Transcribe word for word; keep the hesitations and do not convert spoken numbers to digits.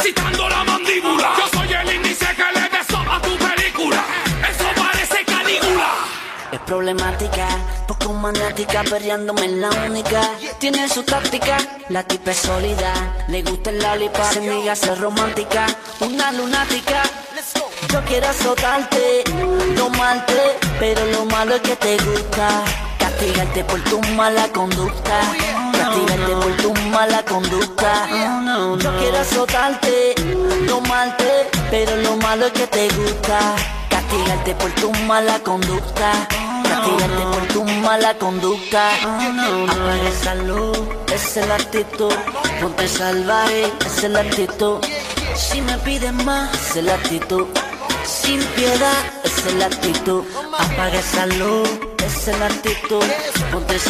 apretando la mandíbula. Yo soy el índice que le beso a tu película. Eso parece Calígula. Es problemática, poco maniática, perreándome en la única. Tiene su táctica, la tipa es sólida. Le gusta el lollipop, se niega a ser romántica. Una lunática, yo quiero azotarte, domarte, pero lo malo es que te gusta. Castigarte por tu mala conducta. Castigarte por tu mala conducta. Yo quiero azotarte, domarte, pero lo malo es que te gusta. Castigarte por tu mala conducta. Castigarte por tu mala conducta. Apaga esa luz, esa es la actitud. Ponte salvaje, esa es la actitud. Si me pides más, esa es la actitud. Sin piedad, esa es la actitud. Apaga esa luz, esa es la actitud. Ponte